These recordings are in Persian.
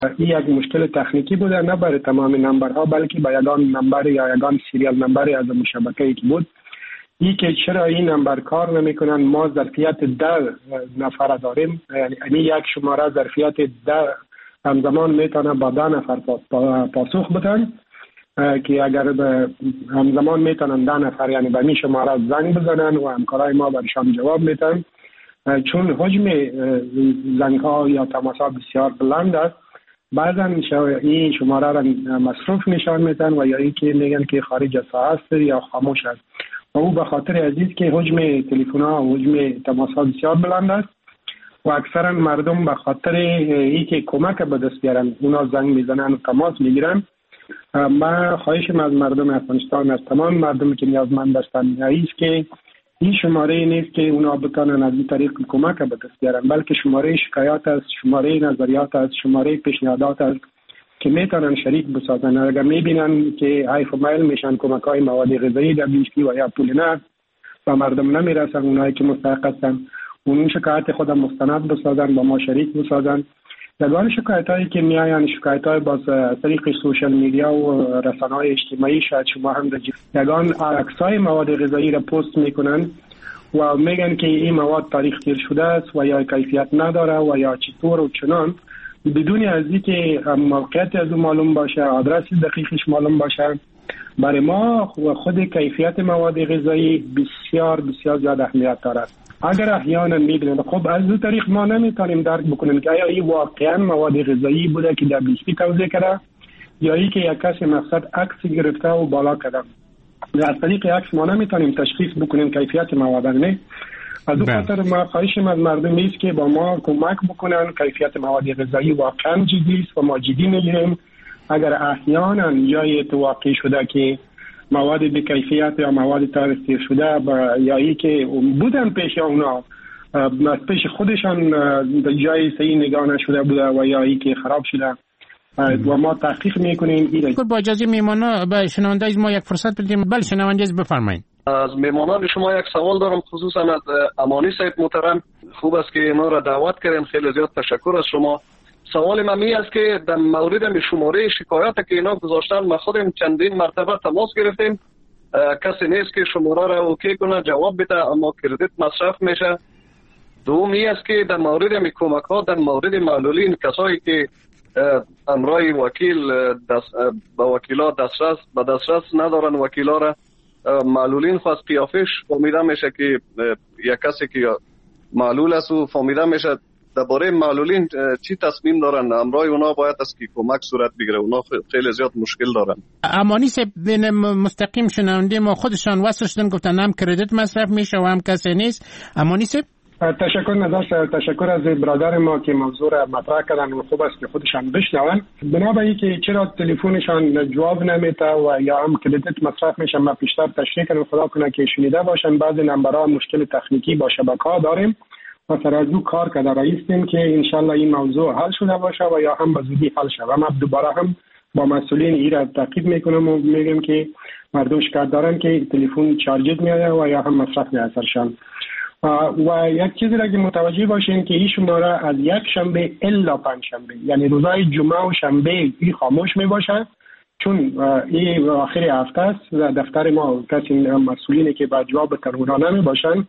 این یک مشکل تکنیکی بوده، نه برای تمام نمبرها بلکه با یگان نمبر یا یگان سریال نمبر از شبکه‌ای که بود. این که چرا این نمبر کار نمیکنن، ما ظرفیت 10 نفر داریم، یعنی یک شماره ظرفیت 10 همزمان میتونه با 10 نفر پاسخ بدن که اگر همزمان میتونن 10 نفر یعنی به این شماره زنگ بزنن و همکارای ما برشان جواب میتن. چون حجم زنگ ها یا تماس ها بسیار بلند است، بعضا این شماره را مصروف نشان میدن و یا این که میگن که خارج از ساعت است یا خاموش است. و او به خاطر عزیز که حجم تلفن ها و حجم تماس ها بسیار بلند است و اکثرا مردم به خاطر این که کمک به دست بیارن اونا زنگ میزنن و تماس میگیرن. ما خواهشم از مردم افغانستان، از تمام مردم که نیازمند هستند، است که این شماره نیست که اونا بتونن از این طریق کمک به دست بیارن، بلکه شماره شکایات است، شماره نظریات است، شماره پیشنهادات است که میتونن شریک بسازن. اگر میبینن که حیف و میل میشن کمک های مواد غذایی در بیشتی و یا پول نه و مردم نمیرسن، اونایی که مستحق هستن اون شکایت خود مستند بسازن، با ما شریک بسازن. یگان شکایت هایی که میاین شکایت های با طریق سوشل میدیا و رسانه های اجتماعی، شاید شما هم یگان عکس های مواد غذایی را پست میکنن و میگن که این مواد تاریخ تیر شده است و یا کیفیت نداره و یا چطور و چنان، بدون از اینکه موقعیت از اون معلوم باشه، آدرس دقیقش معلوم باشه. برای ما خود کیفیت مواد غذایی بسیار بسیار زیاد اهمیت دارد. اگر احیانا میبینید خب از دو طریق ما نمیتونیم درک بکنیم که آیا این واقعا مواد غذایی بوده که در بیستی توزیع کرده یا ای که یک کسی مقصد عکس گرفته و بالا کرده. از طریق عکس ما نمیتونیم تشخیص بکنیم کیفیت مواد. نه، از دو خاطر ما خواهشم از مردم است که با ما کمک بکنن. کیفیت مواد غذایی واقعا جدی است و ما جدی میگیریم. اگر احیانا جای اتفاقی شده که مواد بی کیفیت یا مواد تاریخ تیر شده یا ای که بودن پیش اونا از پیش خودشان جای صحیح نگاه نشده بوده و یا ای که خراب شده و ما تحقیق میکنیم. با اجازه میمانا به شنوندگان ما یک فرصت بدیم. بله شنوندگان بفرمایید. از میمانان شما یک سوال دارم، خصوصا از امانی صاحب محترم. خوب است که ما را دعوت کردین، خیلی زیاد تشکر از شما. سوال من می است که در مورد شماره شکایت که اینا گذاشتن، ما خودم چندین مرتبه تماس گرفتیم، کسی نیست که شماره را اوکی کنه جواب بده، اما کردیت مصرف میشه. دومی است که در مورد کمک ها در مورد معلولین، کسایی که امرای وکیل با وکیلا دسترس ندارن، وکیلا را معلولین خواست قیافش فهمیده میشه که یک کسی که معلول است و فهمیده میشه درباره معلولین چی تصمیم دارن، امرای اونا باید است که کمک صورت بگیره. اونا خیلی زیاد مشکل دارن. امانی صاحب مستقیم شنونده ما خودشان وصل شدن، گفتن هم کردیت مصرف میشه و هم کسی نیست. امانی صاحب تشکر نداشت. تشکر از برادر ما که موضوع را مطرح کردن و خوب است که خودشان بشنون. بنابراین که چرا تلفنشان جواب نمیده و یا هم کردیت مصرف میشه، ما پیشتر تشریح کنم، خدا کنه که شنیده باشن بعضی نمبرها مشکل تکنیکی با شبکه‌ها داریم و سر از او کار کرده رئیسیم که انشالله این موضوع حل شده باشه و یا هم به زودی حل شود. ما دوباره هم با مسئولین این را تعقیب میکنم و میگم که مردم شکایت دارن که تلفن چارجت میاد و یا هم مصرف میاد سرشان. و یک چیزی را که متوجه باشین که این شماره از یک شنبه الا پنج شنبه، یعنی روزهای جمعه و شنبه این خاموش می باشه، چون این آخر هفته است. دفتر ما کسی مسئولینی که با جواب تلفن نمی باشن،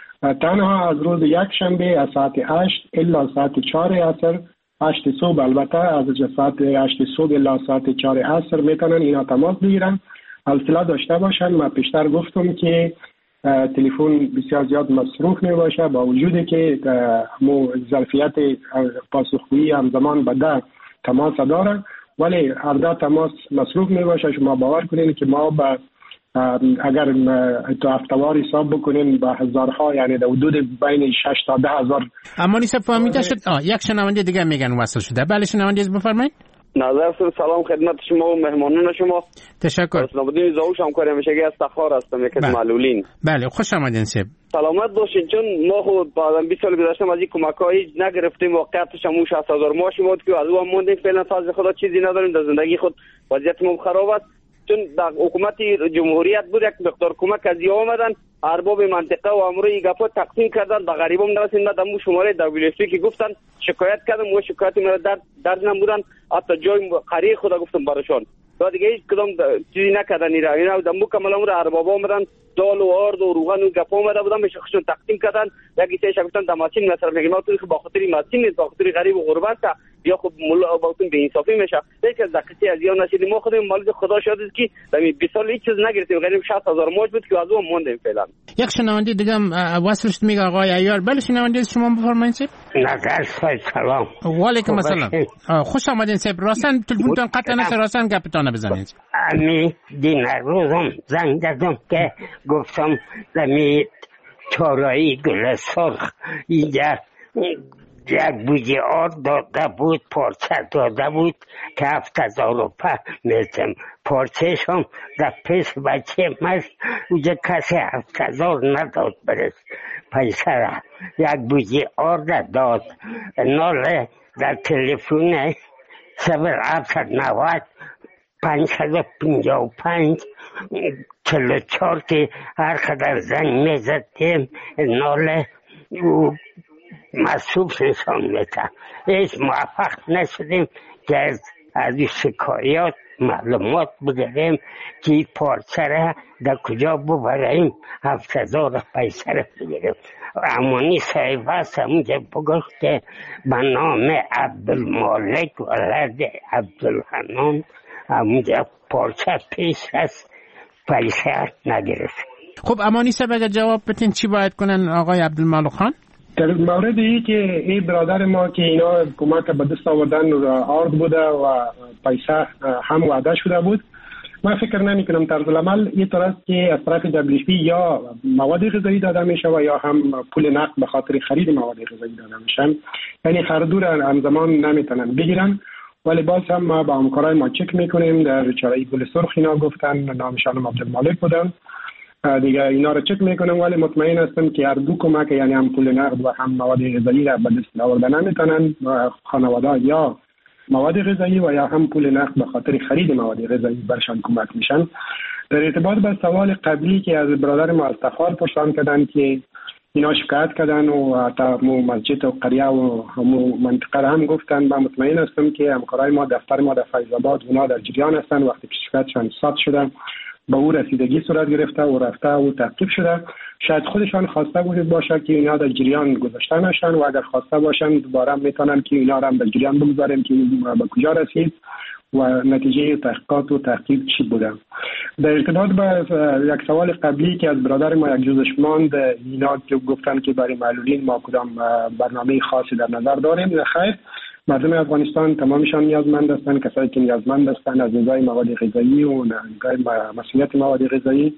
تنها از روز یک شنبه از ساعت 8 الا ساعت 4 عصر، 8 صبح البته، از ساعت 8 صبح الا ساعت 4 عصر میتونن اینا تماس بگیرن، حوصله داشته باشن. من پیشتر گفتم که تلفن بسیار زیاد مصروف می باشه، با وجودی که ظرفیت پاسخگویی همزمان به 10 تماس داره، ولی هر 10 تماس مصروف می باشه. شما باور کنین که ما اگر تو هفته‌وار حساب بکنین با هزارها، یعنی در حدود بین 6 تا 10 هزار. اما نیست فهمیده شد. یک شنونده دیگه میگن وصل شده. بله شنونده بفرمایید. نظر سلام خدمت شما و مهمانان شما. تشکر. اسنابدین زاوش هم کارم میشه از تخار هستم، یکی از معلولین. بله خوش آمدین سب. سلامت باشین. چون ما خود بعد 20 سال گذشته از این کمک‌ها هیچ نگرفتیم، واقعیتش هم 60000 ماهی بود که از اون موندیم. فعلا فضل خدا چیزی نداریم، در زندگی خود وضعیتمون خراب است. چون در حکومت جمهوریت بود یک مقدار کمک از یا آمدن، ارباب منطقه و امروی گپا تقسیم کردن، به غریبم نرسید. دمو شماره WFP که گفتن شکایت کردم و شکایت مرا درد نمودن. حتی جای قریه خدا گفتم براشان و دیگه هیچ کدام چیزی نکردن. اینا دمو کاملا مر اربابا اومدن دال و آرد و روغن و گپا اومده بودن به شخصشون تقسیم کردن. یکی سه گفتن دماسین مصرف میگه ما تو با خاطر ماسین نیست، با خاطر غریب و غربت یا خب مولا باطن به انصافی میشه. یک از دقیقه از یا نشید ما خودمون مال خدا شاد است که در 20 سال هیچ چیز نگرفتیم، غریب 60000 ماج بود که از اون موندیم فعلا. یک شنونده دیگه وصلش میگه آقای عیار. بله شنونده شما بفرمایید. نظر سلام. و علیکم السلام. خوش آمدین صاحب. راستن تلفنتون قطع نشه، راستن گپتون بزنید. امی دین روزم زنگ دادم که گفتم زمین چارایی گل سرخ اینجا یک بوجه آرد داده بود، پارچه داده بود که 7000 روپه میتم. پارچهش هم در پیش بچه مست اونجا کسی 7000 نداد برس پیسه را. یک بوجه آرد داد. نال در تلفون 0790 555 44 که هر قدر زنگ میزدیم نال او مصروف نشان میده. هیچ موفق نشدیم که از شکایات معلومات بگیریم که پارچه را در کجا ببریم 7000 پیسه را بگیریم. امانی صاحب هست همونجا بگفت که به نام عبدالمالک ولد عبدالحنان همونجا پارچه پیش هست، پیسه نگرفت. خب امانی صاحب اگر جواب بتین چی باید کنن آقای عبدالمالک خان؟ در مورد ای که این برادر ما که اینا کمک به دست آوردن آرد بوده و پیسه هم وعده شده بود، من فکر نمی کنم طرز العمل این طور است که از طرف WFP یا مواد غذایی داده میشه و یا هم پول نقد به خاطر خرید مواد غذایی داده میشن. یعنی هر دو را همزمان نمیتونن بگیرن. ولی باز هم ما با همکارای ما چک میکنیم. در چاره‌ای گل سرخ اینا گفتن نامشان عبدالمالک بودن دیگه، اینا رو چک میکنم ولی مطمئن هستم که هر دو کمک یعنی هم پول نقد و هم مواد غذایی را به دست آوردن نمیتونن. خانواده یا مواد غذایی و یا هم پول نقد به خاطر خرید مواد غذایی برشان کمک میشن. در ارتباط به سوال قبلی که از برادر ما از تخار پرسان کردن که اینا شکایت کردن و تا مسجد و قریه و همو منطقه را هم گفتن، من مطمئن هستم که همکارای ما دفتر ما در فیض آباد اونا در جریان هستن. وقتی که شکایتشان ثبت شده به او رسیدگی صورت گرفته و رفته و تعقیب شده. شاید خودشان خواسته بود باشه که اینا در جریان گذاشته نشن و اگر خواسته باشن دوباره میتونن که اینا را هم در جریان بگذاریم که به کجا رسید و نتیجه تحقیقات و تعقیب چی بوده. در ارتباط با یک سوال قبلی که از برادر ما یک جزش ماند، اینا گفتن که برای معلولین ما کدام برنامه خاصی در نظر داریم. خیر، مردم افغانستان تمامشان نیازمند هستند. کسایی که نیازمند هستند از نگاه مواد غذایی و نگاه مسئولیت مواد غذایی،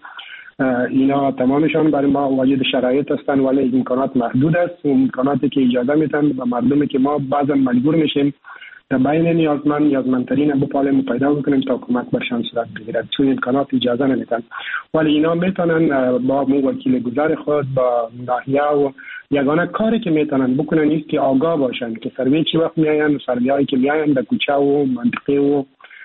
اینا تمامشان برای ما واجد شرایط هستند ولی امکانات محدود است. امکاناتی که اجازه میدن به مردمی که ما بعضا مجبور میشیم در بین نیازمندترین بپالیم و پیدا بکنیم تا کمک برشان صورت بگیرد، چون امکانات اجازه نمیدن. ولی اینا میتونن با وکیل گذار خود با ناحیه و یگانه کاری که میتونن بکنن است که آگاه باشن که سروی چی وقت میاین، سرویایی که میاین در کوچه و منطقه و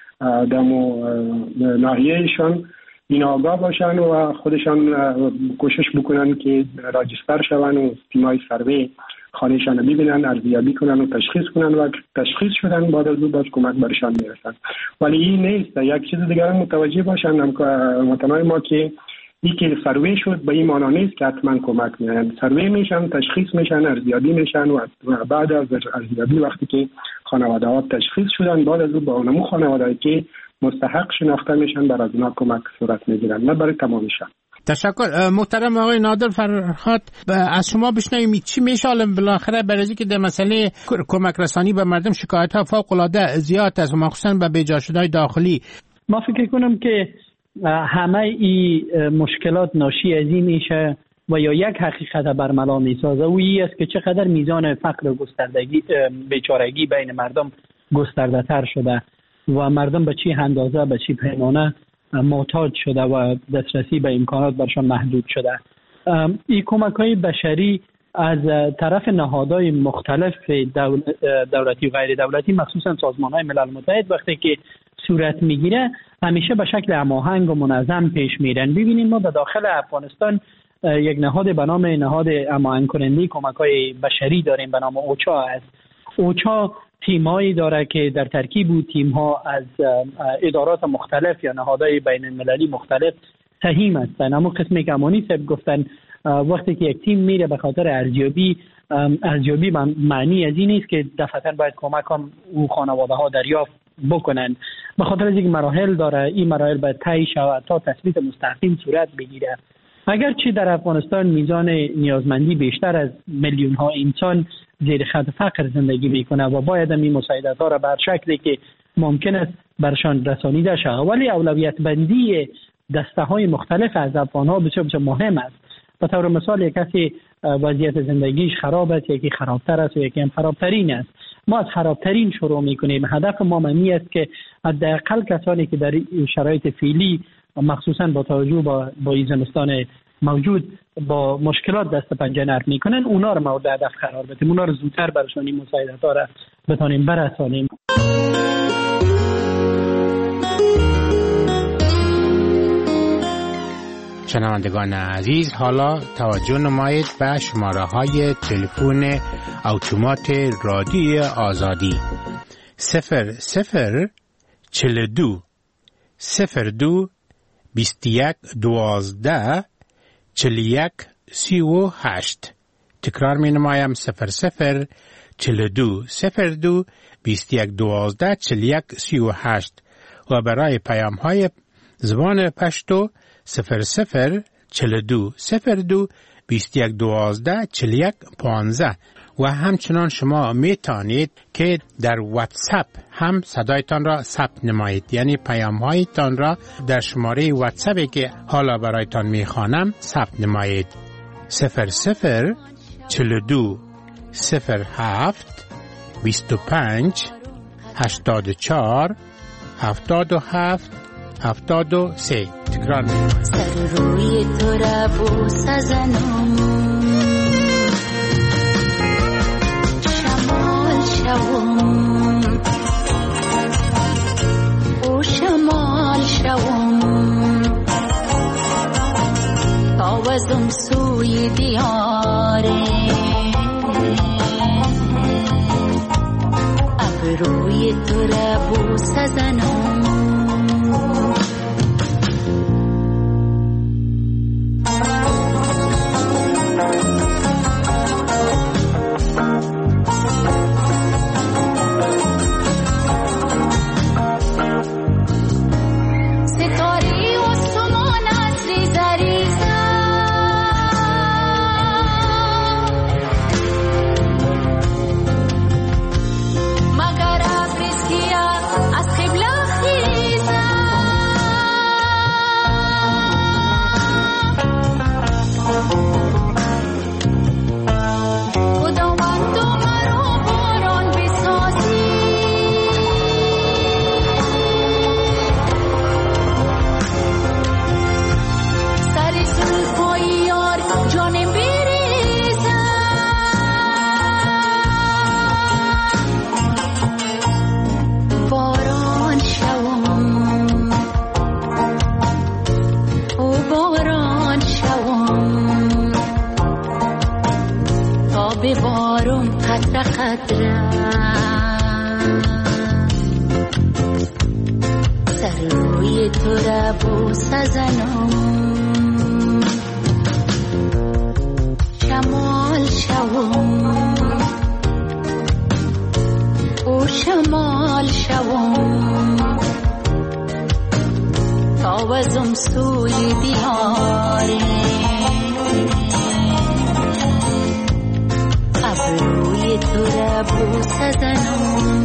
دمو ناحیهشان اینا آگاه باشن و خودشان کوشش بکنن که راجستر شون و تیمای سروی خانهشان ببینن، ارزیابی کنن و تشخیص کنن و تشخیص شدن بعد از اون باز کمک برشان میرسن. ولی این نیست. یک چیز دیگر متوجه باشن هموطنان ما که این که سروی شد به این معنا نیست که حتما کمک میارن. سروی میشن، تشخیص میشن، ارزیابی میشن و بعد از ارزیابی وقتی که خانواده ها تشخیص شدن بعد از اون با اونمو خانواده که مستحق شناخته میشن بر از اونا کمک صورت میگیرن، نه برای تمامشان. تشکر. محترم آقای نادر فرهاد، از شما بشنویم چی میشه بالاخره برای که در مسئله کمک رسانی به مردم شکایت ها فوق العاده زیاد است و مخصوصا به بیجا شده‌های داخلی. ما فکر کنم که همه این مشکلات ناشی از این میشه و یا یک حقیقت برملا میسازه و این است که چقدر میزان فقر و گستردگی بیچارگی بین مردم گسترده تر شده و مردم به چی اندازه به چی پیمانه محتاج شده و دسترسی به امکانات برشان محدود شده. این کمک‌های بشری از طرف نهادهای مختلف دولتی و غیر دولتی مخصوصا سازمان‌های ملل متحد وقتی که صورت میگیره همیشه به شکل هماهنگ و منظم پیش میرن. ببینید ما در داخل افغانستان یک نهاد به نام نهاد هماهنگ کننده کمک‌های بشری داریم به نام اوچا است. اوچا تیمایی داره که در ترکیب او تیم‌ها از ادارات مختلف یا نهادهای بین المللی مختلف سهیم هستند. اما قسمی که امانی صاحب گفتن وقتی که یک تیم میره به خاطر ارزیابی معنی از این نیست که دفعتاً باید کمک هم او خانواده ها دریافت بکنن. به خاطر از اینکه مراحل داره، این مراحل باید طی شود تا تثبیت مستقیم صورت بگیره. اگرچه در افغانستان میزان نیازمندی بیشتر از میلیون ها انسان زیر خط فقر زندگی میکنه و باید این مساعدت ها را بر شکلی که ممکن است برشان رسانیده شود، ولی اولویت بندی دسته های مختلف از افغان ها بسیار مهم است. به طور مثال یک کسی وضعیت زندگیش خراب است، یکی خرابتر است و یکی هم خرابترین است. ما از خرابترین شروع میکنیم. هدف ما معنی است که حداقل کسانی که در شرایط فعلی مخصوصا با توجه با این زمستان موجود با مشکلات دست پنجه نرم میکنن، اونا رو مورد هدف قرار بدیم، اونا رو زودتر برشان این مساعدت ها را بتونیم برسانیم. شنوندگان عزیز، حالا توجه نمایید به شماره های تلفن اتومات رادیوی آزادی 0042 02 21 12 41 38. تکرار می نمایم 0042 02 21 12 41 38 و برای پیام های زبان پشتو 0042 02 21 12 41 15. و همچنان شما می توانید که در واتساپ هم صدایتان را ثبت نمایید، یعنی پیام هایتان را در شماره واتساپی که حالا برایتان می خوانم ثبت نمایید 0042 07 25 84 77 73. تکرار می‌کنم. سر روی تو را بوس زنم، شمال شوم او شمال شوم، تاوزم سوی دیاره ابروی تو را بوس زنم. سر روی تو را بوس زنم، شمال شوم او شمال شوم، تاوزم سوی دیاره ابروی تو را بوس زنم.